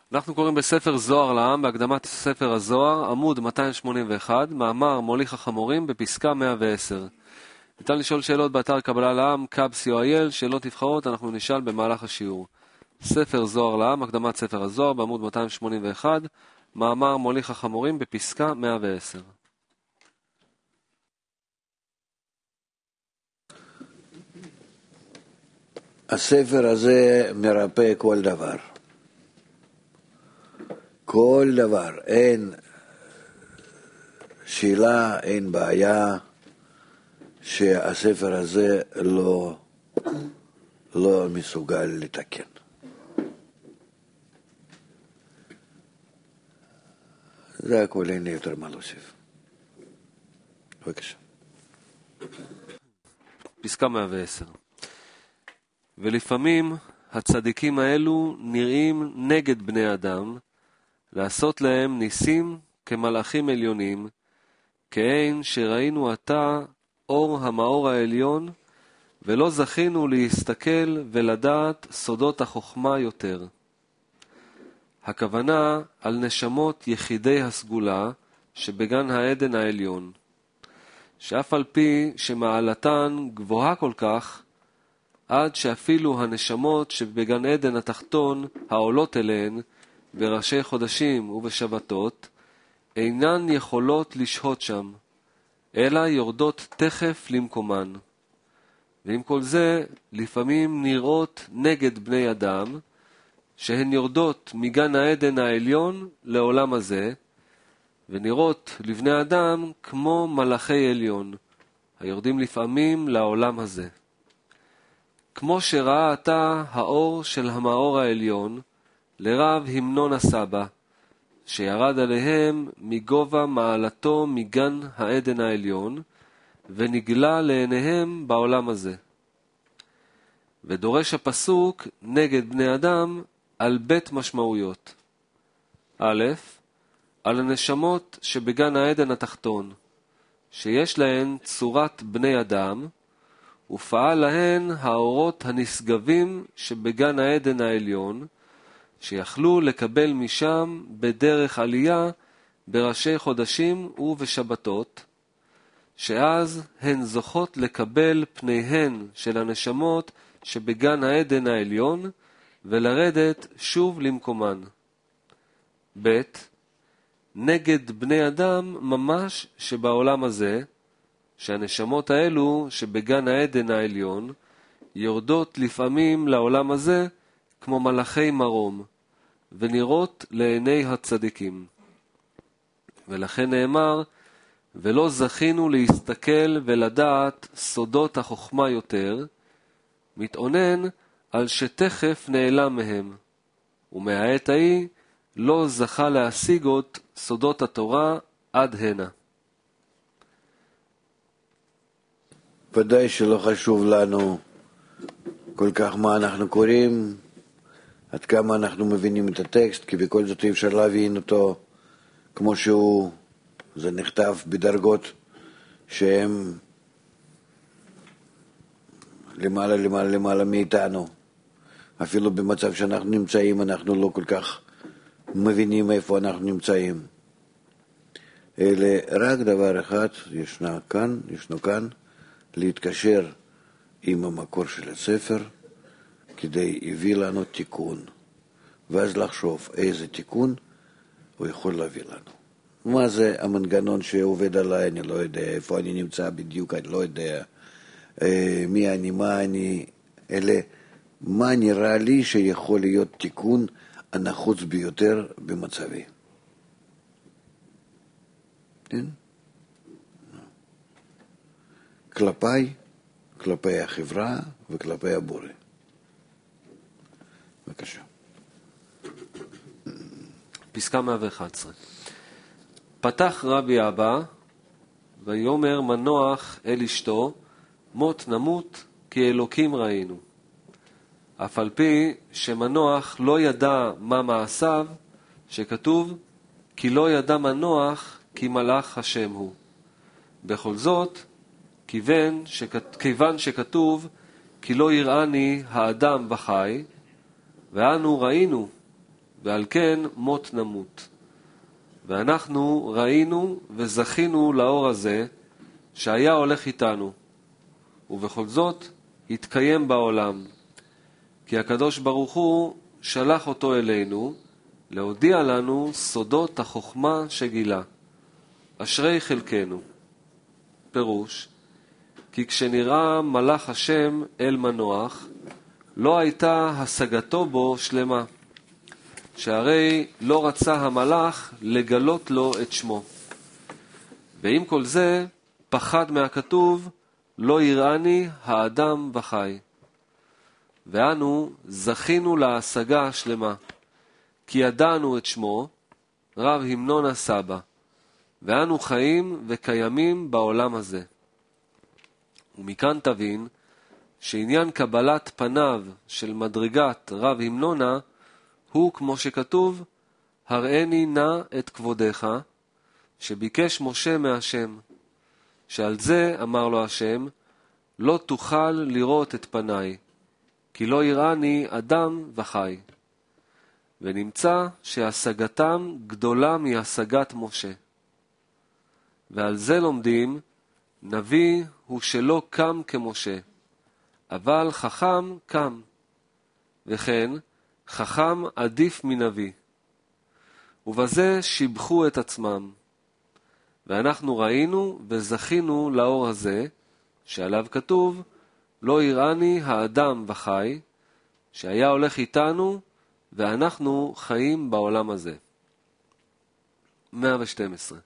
אנחנו קוראים בספר זוהר לעם, בהקדמת ספר הזוהר, עמוד 281, מאמר מוליך החמורים בפסקה 110. ניתן לשאול שאלות באתר קבלה לעם, קאב.co.il, שאלות נבחרות, אנחנו נשאל במהלך השיעור. ספר זוהר לעם, הקדמת ספר הזוהר, בעמוד 281, מאמר מוליך החמורים בפסקה 110. הספר הזה מרפא כל דבר. כל דבר, אין שאלה, אין בעיה שהספר הזה לא מסוגל לתקן. זה הכל, אין לי יותר מה להוסיף. בבקשה. פסקה 110. ולפעמים הצדיקים האלו נראים נגד בני אדם, לעשות להם ניסים כמלאכים עליונים, כאין שראינו עתה אור המאור העליון, ולא זכינו להסתכל ולדעת סודות החוכמה יותר. הכוונה על נשמות יחידי הסגולה שבגן העדן העליון, שאף על פי שמעלתן גבוהה כל כך, עד שאפילו הנשמות שבגן עדן התחתון העולות אליהן בראשי חודשים ובשבתות, אינן יכולות לשהות שם, אלא יורדות תכף למקומן. ועם כל זה, לפעמים נראות נגד בני אדם, שהן יורדות מגן העדן העליון לעולם הזה, ונראות לבני אדם כמו מלאכי עליון, היורדים לפעמים לעולם הזה. כמו שראה עתה האור של המאור העליון, לרב המנון הסבא, שירד עליהם מגובה מעלתו מגן העדן העליון, ונגלה לעיניהם בעולם הזה. ודורש הפסוק נגד בני אדם על בית משמעויות. א', על הנשמות שבגן העדן התחתון, שיש להן צורת בני אדם, ופעל להן האורות הנשגבים שבגן העדן העליון, שיכלו לקבל משם בדרך עלייה בראשי חודשים ובשבתות, שאז הן זוכות לקבל פניהן של הנשמות שבגן העדן העליון, ולרדת שוב למקומן. ב', נגד בני אדם ממש שבעולם הזה, שהנשמות האלו שבגן העדן העליון, יורדות לפעמים לעולם הזה כמו מלאכי מרום, ונראות לעיני הצדיקים. ולכן נאמר, ולא זכינו להסתכל ולדעת סודות החוכמה יותר, מתאונן על שתכף נעלם מהם, ומהעת ההיא לא זכה להשיג עוד סודות התורה עד הנה. ודאי שלא חשוב לנו כל כך מה אנחנו קוראים, עד כמה אנחנו מבינים את הטקסט, כי בכל זאת אי אפשר להבין אותו כמו שהוא. זה נכתב בדרגות שהן למעלה מאיתנו. אפילו במצב שאנחנו נמצאים, אנחנו לא כל כך מבינים איפה אנחנו נמצאים. אלא רק דבר אחד ישנו כאן, להתקשר עם המקור של הספר, כדי להביא לנו תיקון, ואז לחשוב איזה תיקון הוא יכול להביא לנו. מה זה המנגנון שעובד עליי, אני לא יודע, איפה אני נמצא בדיוק, אני לא יודע מי אני, מה אני, אלא מה נראה לי שיכול להיות תיקון הנחוץ ביותר במצבי. כן? כלפי החברה וכלפי הבורא. בבקשה. פסקה 111. פתח רבי אבא, ויאמר מנוח אל אשתו, מות נמות כי אלוקים ראינו. אף על פי שמנוח לא ידע מה מעשיו, שכתוב, כי לא ידע מנוח כי מלאך השם הוא. בכל זאת, כיוון שכתוב, כי לא יראני האדם וחי, ואנו ראינו, ועל כן מות נמות. ואנחנו ראינו וזכינו לאור הזה שהיה הולך איתנו, ובכל זאת התקיים בעולם, כי הקדוש ברוך הוא שלח אותו אלינו להודיע לנו סודות החוכמה שגילה. אשרי חלקנו. פירוש, כי כשנראה מלאך השם אל מנוח, לא הייתה השגתו בו שלמה, שהרי לא רצה המלאך לגלות לו את שמו. ועם כל זה פחד מהכתוב, לא יראני האדם וחי. ואנו זכינו להשגה השלמה, כי ידענו את שמו, רב המנון הסבא, ואנו חיים וקיימים בעולם הזה. ומכאן תבין שעניין קבלת פניו של מדרגת רב המנונה הוא כמו שכתוב, הראני נא את כבודך, שביקש משה מהשם, שעל זה אמר לו השם, לא תוכל לראות את פניי, כי לא יראני אדם וחי. ונמצא שהשגתם גדולה מהשגת משה. ועל זה לומדים, נביא הוא שלא קם כמשה, אבל חכם קם, וכן חכם עדיף מנביא. ובזה שיבחו את עצמם. ואנחנו ראינו וזכינו לאור הזה, שעליו כתוב, לא יראני האדם וחי, שהיה הולך איתנו, ואנחנו חיים בעולם הזה. 112.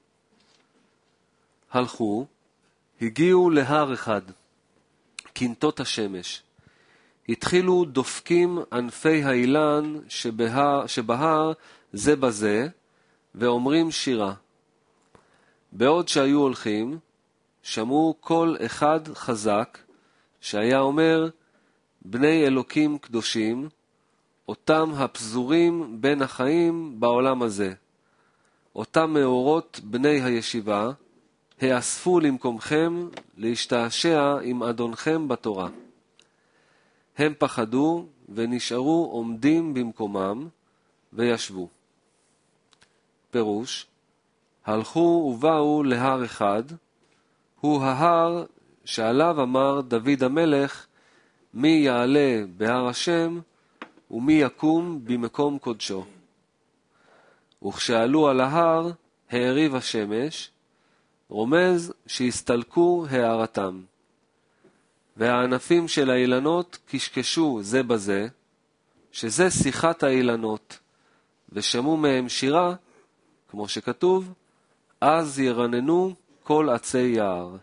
הלכו, הגיעו להר אחד, קנטות השמש. התחילו דופקים ענפי האילן שבהר זה בזה, ואומרים שירה. בעוד שהיו הולכים, שמעו כל אחד חזק, שהיה אומר, בני אלוקים קדושים, אותם הפזורים בין החיים בעולם הזה. אותם מאורות בני הישיבה, האספו למקומכם להשתעשע עם אדונכם בתורה. הם פחדו ונשארו עומדים במקומם וישבו. פירוש, הלכו ובאו להר אחד, הוא ההר שעליו אמר דוד המלך, מי יעלה בהר השם ומי יקום במקום קודשו. וכשעלו על ההר, העריב השמש, רומז שהסתלקו הערתם. והענפים של האילנות קשקשו זה בזה, שזה שיחת האילנות, ושמעו מהם שירה, כמו שכתוב, אז ירננו כל עצי יער.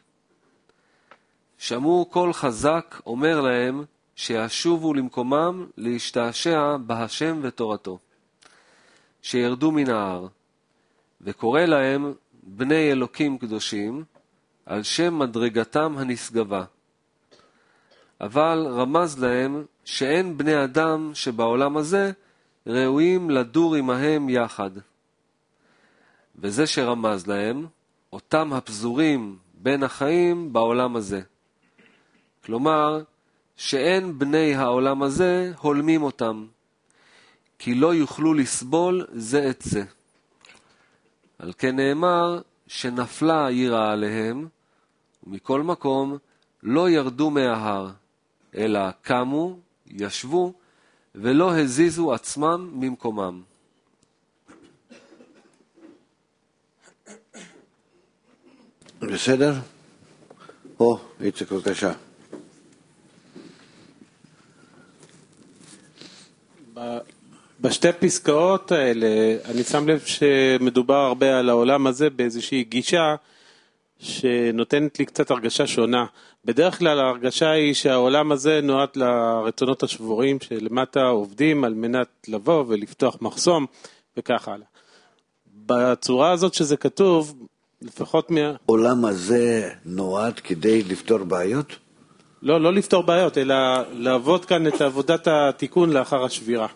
שמעו כל חזק אומר להם שישובו למקומם להשתעשע בהשם ותורתו, שירדו מן ההר, וקורא להם בני אלוקים קדושים על שם מדרגתם הנשגבה. אבל רמז להם שאין בני אדם שבעולם הזה ראויים לדור עמהם יחד. וזה שרמז להם, אותם הפזורים בין החיים בעולם הזה. כלומר, שאין בני העולם הזה הולמים אותם, כי לא יוכלו לסבול זה את זה. על כן נאמר שנפלה יראה עליהם, ומכל מקום לא ירדו מההר, אלא קמו, ישבו, ולא הזיזו עצמם ממקומם. בסדר? איציק, בבקשה. בשתי פסקאות האלה, אני שם לב שמדובר הרבה על העולם הזה באיזושהי גישה שנותנת לי קצת הרגשה שונה. בדרך כלל ההרגשה היא שהעולם הזה נועד לרצונות השבורים שלמטה עובדים על מנת לבוא ולפתוח מחסום וכך הלאה. בצורה הזאת שזה כתוב, לפחות העולם הזה נועד כדי לפתור בעיות? לא לפתור בעיות, אלא לעבוד כאן את עבודת התיקון לאחר השבירה.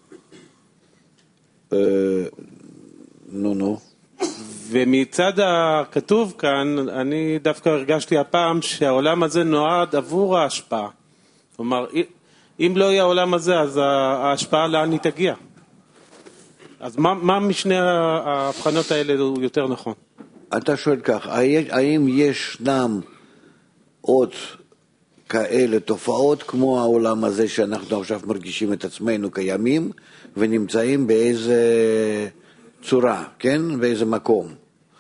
נו. ומצד הכתוב כאן, אני דווקא הרגשתי הפעם שהעולם הזה נועד עבור ההשפעה. כלומר, אם לא יהיה העולם הזה, אז ההשפעה לאן היא תגיע? אז מה משני ההבחנות האלה הוא יותר נכון? אתה שואל כך, האם ישנם עוד כאלה תופעות כמו העולם הזה שאנחנו עכשיו מרגישים את עצמנו קיימים ונמצאים באיזה צורה, כן? באיזה מקום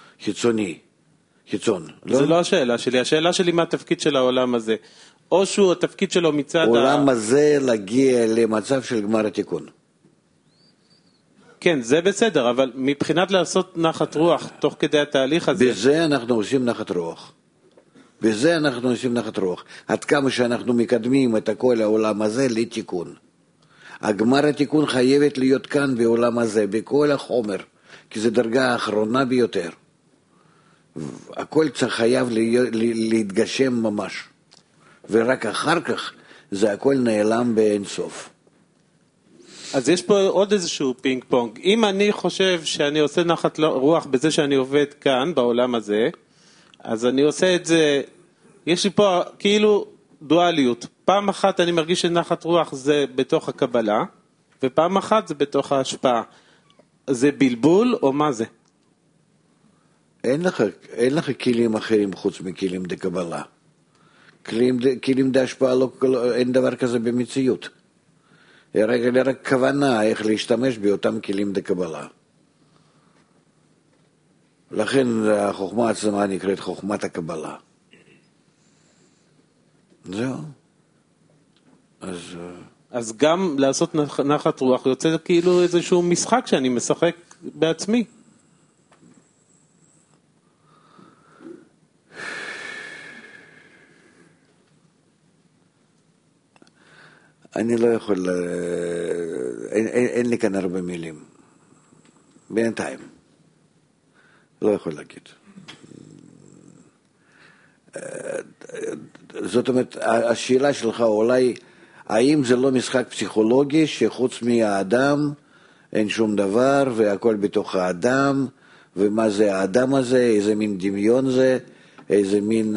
חיצון. זה לא השאלה שלי, השאלה שלי מה התפקיד של העולם הזה. או שהוא התפקיד שלו מצד העולם הזה להגיע למצב של גמר התיקון. כן, זה בסדר, אבל מבחינת לעשות נחת רוח תוך כדי התהליך הזה... בזה אנחנו עושים נחת רוח. עד כמה שאנחנו מקדמים את כל העולם הזה לתיקון. הגמר התיקון חייבת להיות כאן בעולם הזה, בכל החומר, כי זו דרגה האחרונה ביותר. הכל חייב להתגשם ממש. ורק אחר כך זה הכל נעלם באין סוף. אז יש פה עוד איזשהו פינג פונג. אם אני חושב שאני עושה נחת רוח בזה שאני עובד כאן, בעולם הזה, אז אני עושה את זה, יש לי פה כאילו דואליות. פעם אחת אני מרגיש שנחת רוח זה בתוך הקבלה, ופעם אחת זה בתוך ההשפעה. זה בלבול או מה זה? אין לך כלים אחרים חוץ מכלים דקבלה. כלים דהשפעה, אין דבר כזה במציאות. רק כוונה איך להשתמש באותם כלים דקבלה. לכן החוכמה עצמה נקראת חוכמת הקבלה. זהו. אז גם לעשות נחת רוח יוצא כאילו איזשהו משחק שאני משחק בעצמי. אני לא יכול, אין לי כאן הרבה מילים. בינתיים. לא יכול להגיד. זאת אומרת, השאלה שלך אולי, האם זה לא משחק פסיכולוגי שחוץ מהאדם אין שום דבר והכל בתוך האדם, ומה זה האדם הזה, איזה מין דמיון זה, איזה מין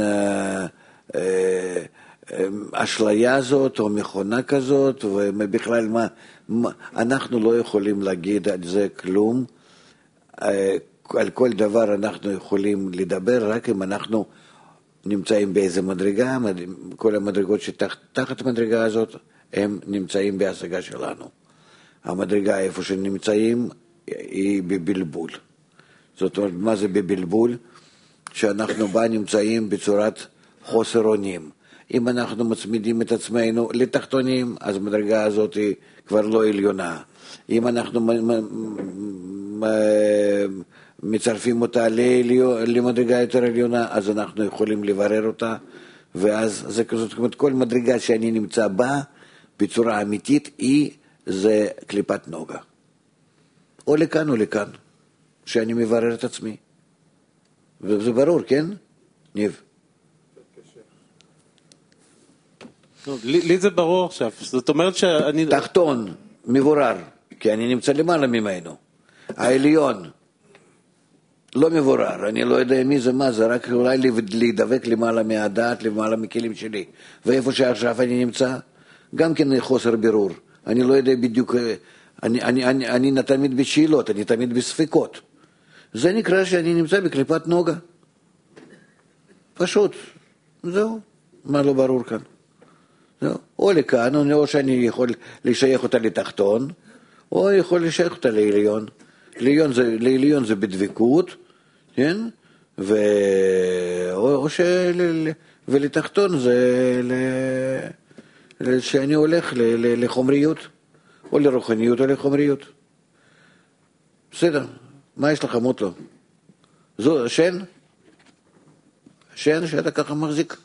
אשליה זאת או מכונה כזאת, ובכלל אנחנו לא יכולים להגיד על זה כלום. על כל דבר אנחנו יכולים לדבר רק אם אנחנו נמצאים באיזה מדרגה, כל המדרגות שתחת המדרגה הזאת הם נמצאים בהשגה שלנו. המדרגה איפה שנמצאים היא בבלבול. זאת אומרת, מה זה בבלבול? שאנחנו בה נמצאים בצורת חוסר אונים. אם אנחנו מצמידים את עצמנו לתחתונים, אז המדרגה הזאת היא כבר לא עליונה. אם אנחנו מצרפים אותה למדרגה יותר עליונה, אז אנחנו יכולים לברר אותה, ואז זה כזאת, זאת אומרת, כל מדרגה שאני נמצא בה, בצורה אמיתית, זה קליפת נוגה. או לכאן או לכאן, שאני מברר את עצמי. וזה ברור, כן? ניב. לי זה ברור עכשיו, זאת אומרת שאני... תחתון, מבורר, כי אני נמצא למעלה ממנו. העליון, לא מבורר, אני לא יודע מי זה מה, זה רק אולי להידבק למעלה מהדעת, למעלה מכלים שלי. ואיפה שעכשיו אני נמצא, גם כן חוסר בירור. אני לא יודע בדיוק, אני תמיד בשאלות, אני תמיד בספקות. זה נקרא שאני נמצא בקליפת נוגה. פשוט, זהו, מה לא ברור כאן. זהו. או לכאן, או שאני יכול לשייך אותה לתחתון, או יכול לשייך אותה לעליון. לעליון זה בדבקות, כן? ולתחתון זה שאני הולך לחומריות, או לרוחניות או לחומריות. בסדר, מה יש לך מוטלו? זו שן? שן שאתה ככה מחזיק?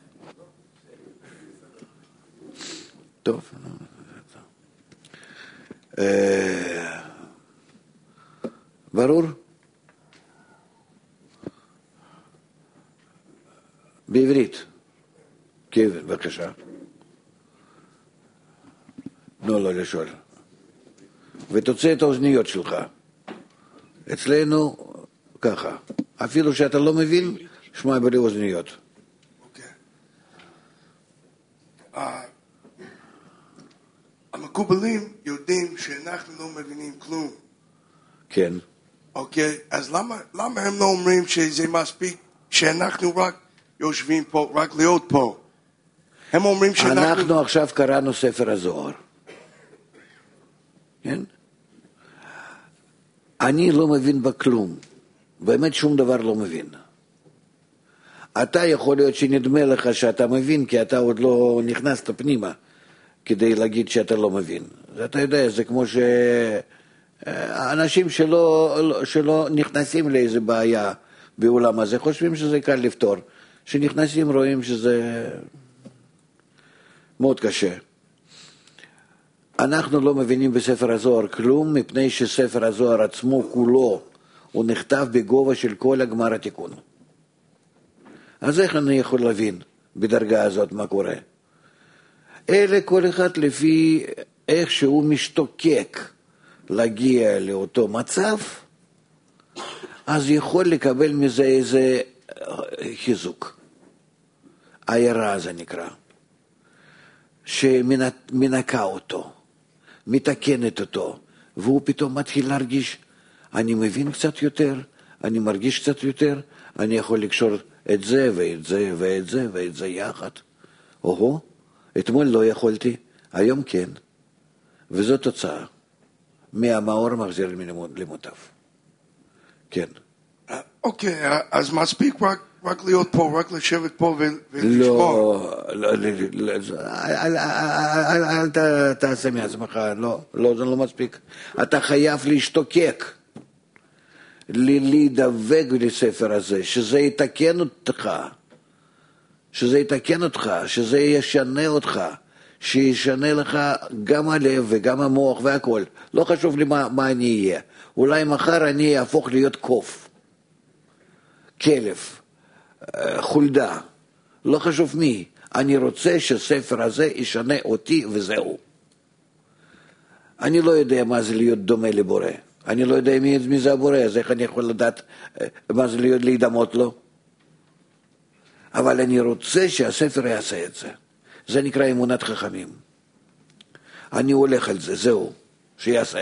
טוב. ברור? בעברית. כן, בבקשה. לא לשאול. ותוצא את האוזניות שלך. אצלנו ככה. אפילו שאתה לא מבין, שמע בלי אוזניות. המקובלים יודעים שאנחנו לא מבינים כלום. כן. אוקיי, אז למה הם לא אומרים שזה מספיק שאנחנו רק יושבים פה, רק להיות פה? הם אומרים שאנחנו... אנחנו עכשיו קראנו ספר הזוהר. כן? אני לא מבין בכלום. באמת שום דבר לא מבין. אתה יכול להיות שנדמה לך שאתה מבין, כי אתה עוד לא נכנסת פנימה, כדי להגיד שאתה לא מבין. אתה יודע, זה כמו שאנשים שלא נכנסים לאיזה בעיה בעולם הזה, חושבים שזה קל לפתור. שנכנסים רואים שזה מאוד קשה. אנחנו לא מבינים בספר הזוהר כלום, מפני שספר הזוהר עצמו כולו, הוא נכתב בגובה של כל הגמר התיקון. אז איך אני יכול להבין בדרגה הזאת מה קורה? אלה כל אחד לפי איך שהוא משתוקק להגיע לאותו מצב, אז יכול לקבל מזה איזה חיזוק. העירה זה נקרא, שמנקה אותו, מתקנת אותו, והוא פתאום מתחיל להרגיש, אני מבין קצת יותר, אני מרגיש קצת יותר, אני יכול לקשור את זה ואת זה ואת זה ואת זה יחד. אתמול לא יכולתי, היום כן. וזו תוצאה. מהמאור מחזיר למוטב. כן. אוקיי, אז מספיק רק להיות פה, רק לשבת פה ולשמוע. לא, אל תעשה מעצמך, לא, זה לא מספיק. אתה חייב להשתוקק, להידבק לספר הזה, שזה יתקן אותך, שזה ישנה אותך, שישנה לך גם הלב וגם המוח והכל. לא חשוב לי מה אני אהיה. אולי מחר אני אהפוך להיות קוף, כלב, חולדה, לא חשוב מי. אני רוצה שספר הזה ישנה אותי וזהו. אני לא יודע מה זה להיות דומה לבורא. אני לא יודע מי זה הבורא, אז איך אני יכול לדעת מה זה להיות להידמות לו? אבל אני רוצה שהספר יעשה את זה. זה נקרא אמונת חכמים. אני הולך על זה, זהו, שיעשה.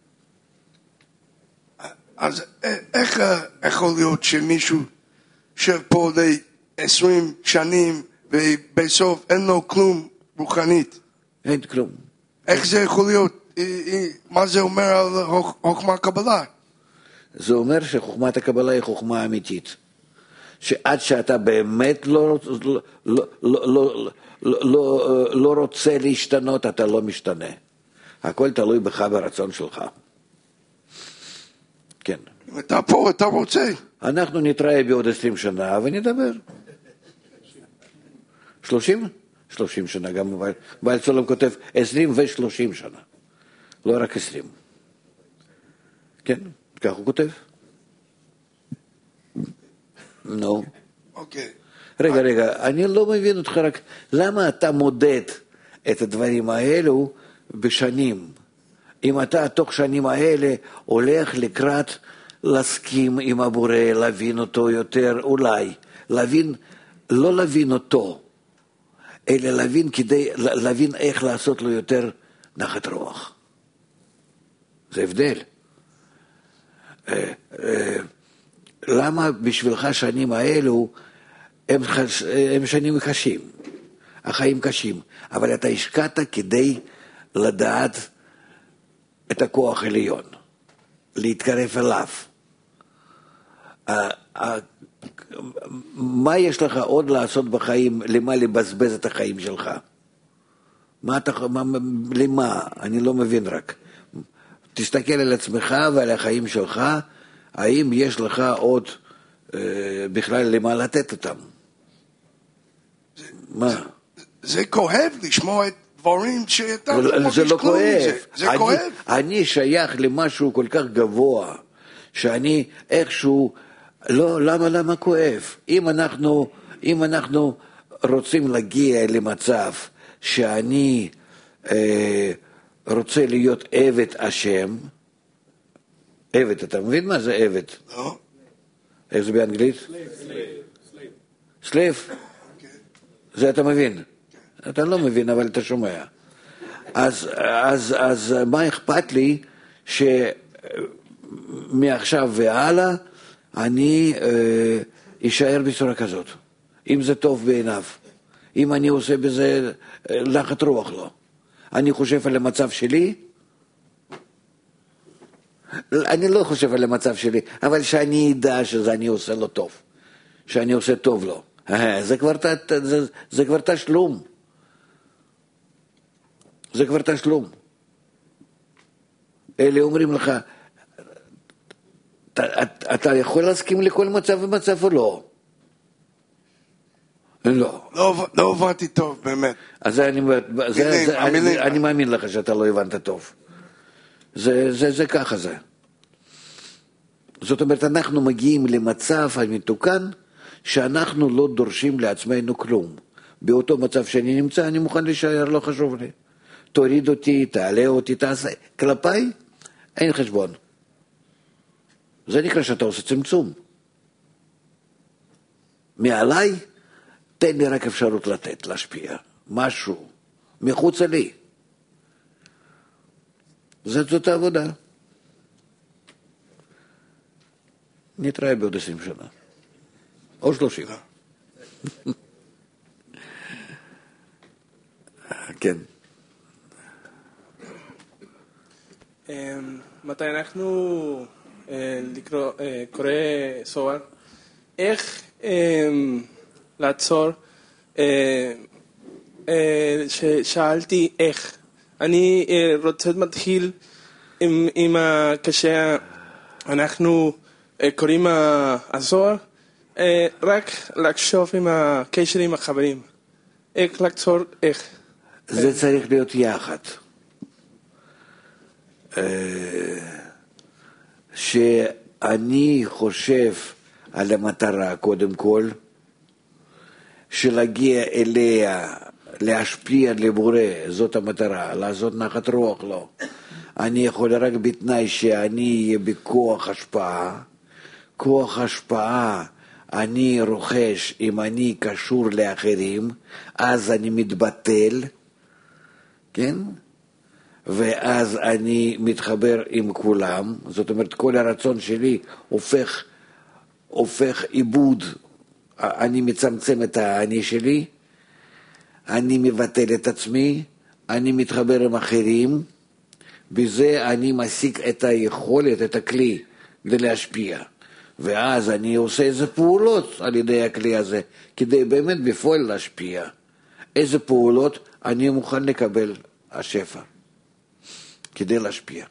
אז איך יכול להיות שמישהו שפה ל-20 שנים ובסוף אין לו כלום רוחנית? אין כלום. איך זה יכול להיות? מה זה אומר על חוכמה קבלה? זה אומר שחוכמת הקבלה היא חוכמה אמיתית. שעד שאתה באמת לא רוצה להשתנות, אתה לא משתנה. הכל תלוי בך ברצון שלך. כן. אם אתה פה, אתה רוצה. אנחנו נתראה בעוד 20 שנה ונדבר. 30? 30 שנה, גם בעל צולם כותב 20 ו-30 שנה. לא רק 20. כן, כך הוא כותב. נו. אוקיי. רגע, אני לא מבין אותך רק, למה אתה מודד את הדברים האלו בשנים? אם אתה תוך שנים האלה הולך לקראת להסכים עם הבורא, להבין אותו יותר, אולי, לא להבין אותו, אלא להבין איך לעשות לו יותר נחת רוח. זה הבדל. למה בשבילך שנים האלו הם שנים קשים, החיים קשים, אבל אתה השקעת כדי לדעת את הכוח העליון, להתקרב אליו. מה יש לך עוד לעשות בחיים, למה לבזבז את החיים שלך? למה? אני לא מבין רק. תסתכל על עצמך ועל החיים שלך, האם יש לך עוד בכלל למה לתת אותם? מה? זה כואב לשמוע את דברים שאתה זה לא כואב. זה כואב. אני שייך למשהו כל כך גבוה, שאני איכשהו, לא, למה כואב? אם אנחנו רוצים להגיע למצב שאני רוצה להיות עבד השם, עבד, אתה מבין מה זה עבד? לא. איך זה באנגלית? סלייב. זה אתה מבין. אתה לא מבין, אבל אתה שומע. אז מה אכפת לי מעכשיו והלאה, אני אשאר בצורה כזאת, אם זה טוב בעיניו, אם אני עושה בזה לחץ רוח לו. אני חושב על המצב שלי, אני לא חושב על המצב שלי, אבל שאני אדע שאני עושה לו טוב, שאני עושה טוב לו. זה כבר תשלום. זה כבר תשלום. אלה אומרים לך, אתה יכול להסכים לכל מצב ומצב או לא? לא. לא הבנתי טוב, באמת. אז אני מאמין לך שאתה לא הבנת טוב. זה ככה זה. זאת אומרת, אנחנו מגיעים למצב המתוקן, שאנחנו לא דורשים לעצמנו כלום. באותו מצב שאני נמצא, אני מוכן להישאר, לא חשוב לי. תוריד אותי, תעלה אותי, תעשה. כלפיי, אין חשבון. זה נקרא שאתה עושה צמצום. מעליי, תן לי רק אפשרות לתת, להשפיע. משהו, מחוץ לי. זאת העבודה. נתראה בעוד 20 שנה. או 30. כן. מתי אנחנו קורא סוהר, איך לעצור, ששאלתי איך. אני רוצה להתחיל עם כשאנחנו קוראים הסוהר, רק לחשוב עם הקשר עם החברים. איך לעצור, איך. זה צריך להיות יחד. שאני חושב על המטרה קודם כל, שלהגיע אליה, להשפיע לבורא, זאת המטרה, לעשות נחת רוח לו. אני יכול רק בתנאי שאני אהיה בכוח השפעה. כוח השפעה אני רוכש אם אני קשור לאחרים, אז אני מתבטל, כן? ואז אני מתחבר עם כולם, זאת אומרת כל הרצון שלי הופך עיבוד, אני מצמצם את האני שלי, אני מבטל את עצמי, אני מתחבר עם אחרים, בזה אני משיג את היכולת, את הכלי להשפיע, ואז אני עושה איזה פעולות על ידי הכלי הזה, כדי באמת בפועל להשפיע. איזה פעולות אני מוכן לקבל השפע. כדי להשפיע.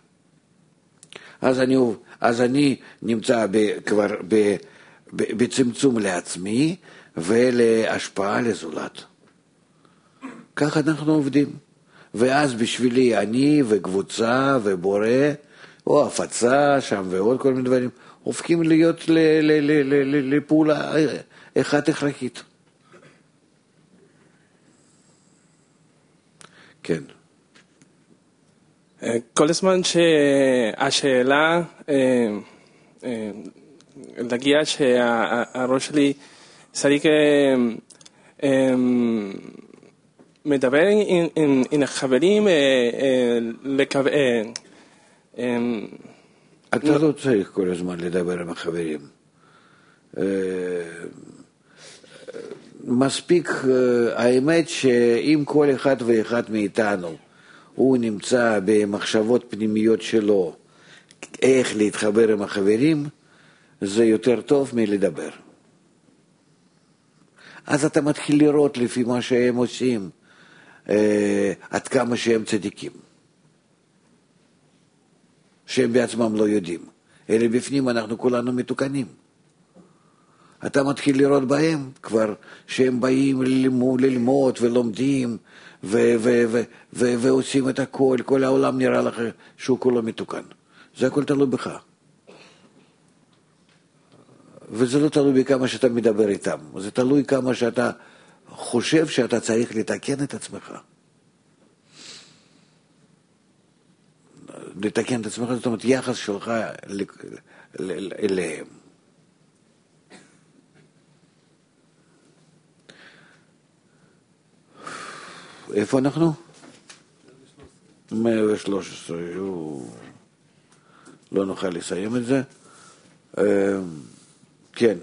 אז אני נמצא כבר בצמצום לעצמי ולהשפעה לזולת. כך אנחנו עובדים. ואז בשבילי אני וקבוצה ובורא, או הפצה שם ועוד כל מיני דברים, הופכים להיות לפעולה אחת הכרחית. כן. כל הזמן שהשאלה להגיע שהראש שלי צריך מדבר עם החברים אתה לא צריך כל הזמן לדבר עם החברים. מספיק האמת שאם כל אחד ואחד מאיתנו הוא נמצא במחשבות פנימיות שלו, איך להתחבר עם החברים, זה יותר טוב מלדבר. אז אתה מתחיל לראות לפי מה שהם עושים, עד כמה שהם צדיקים. שהם בעצמם לא יודעים. אלא בפנים אנחנו כולנו מתוקנים. אתה מתחיל לראות בהם כבר שהם באים ללמוד ולומדים, ועושים את הכל, כל העולם נראה לך שהוא כולו מתוקן. זה הכל תלוי בך. וזה לא תלוי בכמה שאתה מדבר איתם, זה תלוי כמה שאתה חושב שאתה צריך לתקן את עצמך. לתקן את עצמך, זאת אומרת, יחס שלך אליהם. איפה אנחנו? 113. לא נוכל לסיים את זה. כן.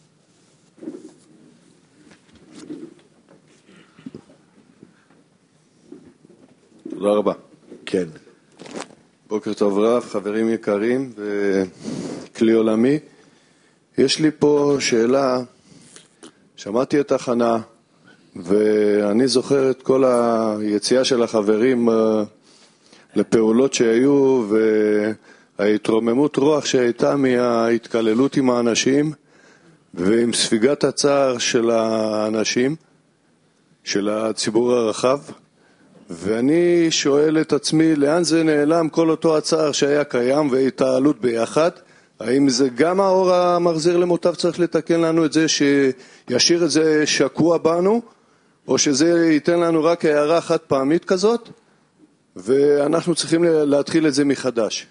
תודה רבה. כן. בוקר טוב רב, חברים יקרים וכלי עולמי. יש לי פה שאלה, שמעתי את הכנה ואני זוכר את כל היציאה של החברים לפעולות שהיו וההתרוממות רוח שהייתה מההתקללות עם האנשים ועם ספיגת הצער של האנשים, של הציבור הרחב. ואני שואל את עצמי, לאן זה נעלם כל אותו הצער שהיה קיים והתעלות ביחד? האם זה גם האור המחזיר למוטב צריך לתקן לנו את זה, שישאיר את זה שקוע בנו, או שזה ייתן לנו רק הערה חד פעמית כזאת, ואנחנו צריכים להתחיל את זה מחדש?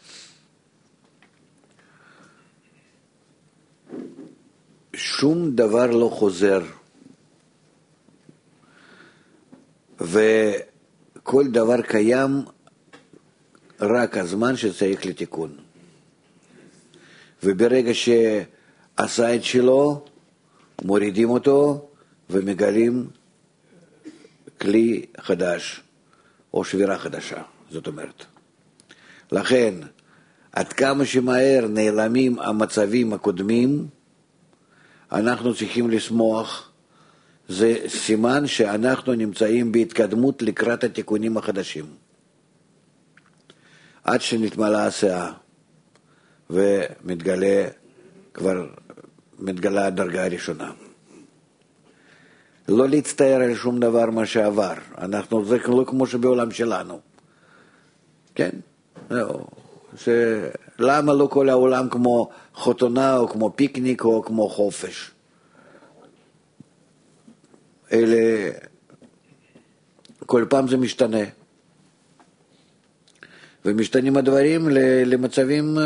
שום דבר לא חוזר, כל דבר קיים רק הזמן שצריך לתיקון. וברגע שעשה את שלו, מורידים אותו ומגלים כלי חדש או שבירה חדשה, זאת אומרת. לכן, עד כמה שמהר נעלמים המצבים הקודמים, אנחנו צריכים לשמוח. זה סימן שאנחנו נמצאים בהתקדמות לקראת התיקונים החדשים. עד שנתמלאה הסאה ומתגלה הדרגה הראשונה. לא להצטער על שום דבר מה שעבר. זה לא כמו שבעולם שלנו. כן? למה לא כל העולם כמו חתונה או כמו פיקניק או כמו חופש? אלה, כל פעם זה משתנה. ומשתנים הדברים למצבים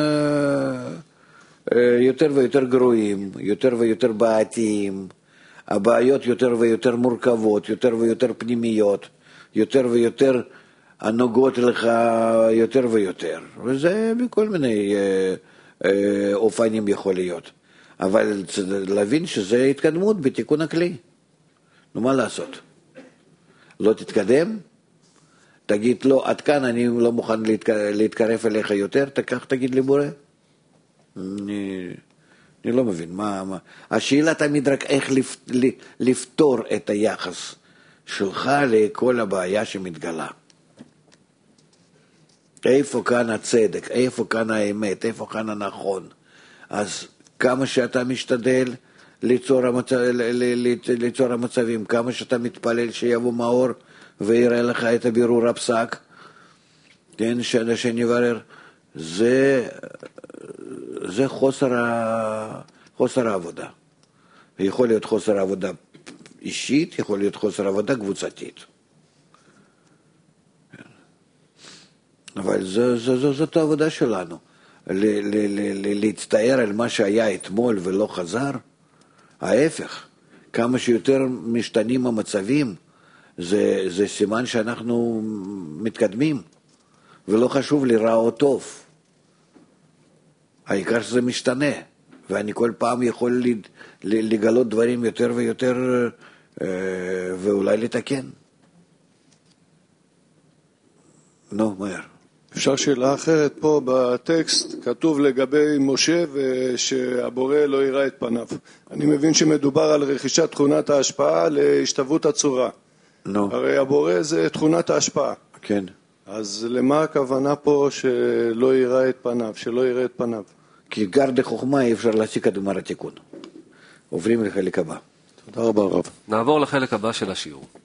יותר ויותר גרועים, יותר ויותר בעייתיים, הבעיות יותר ויותר מורכבות, יותר ויותר פנימיות, יותר ויותר הנוגעות לך יותר ויותר. וזה בכל מיני אופנים יכול להיות. אבל להבין שזה התקדמות בתיקון הכלי. נו, מה לעשות? לא תתקדם? תגיד לו, עד כאן אני לא מוכן להתקרב אליך יותר, כך תגיד לבורא? אני לא מבין. השאלה תמיד רק איך לפתור את היחס שלך לכל הבעיה שמתגלה. איפה כאן הצדק, איפה כאן האמת, איפה כאן הנכון. אז כמה שאתה משתדל ליצור המצבים, כמה שאתה מתפלל שיבוא מאור ויראה לך את הבירור הפסק, כן, שנברר, זה חוסר העבודה. יכול להיות חוסר עבודה אישית, יכול להיות חוסר עבודה קבוצתית. אבל זאת העבודה שלנו. להצטער על מה שהיה אתמול ולא חזר, ההפך, כמה שיותר משתנים המצבים, זה סימן שאנחנו מתקדמים, ולא חשוב לי רע או טוב. העיקר שזה משתנה, ואני כל פעם יכול לגלות דברים יותר ויותר, ואולי לתקן. נו, מהר. אפשר שאלה אחרת, פה בטקסט כתוב לגבי משה ושהבורא לא יראה את פניו. אני מבין שמדובר על רכישת תכונת ההשפעה להשתוות הצורה. הרי הבורא זה תכונת ההשפעה. כן. אז למה הכוונה פה שלא יראה את פניו, שלא יראה את פניו? כי גר דחוכמה אי אפשר להסיק את גמר התיקון. עוברים לחלק הבא. תודה רבה רב. נעבור לחלק הבא של השיעור.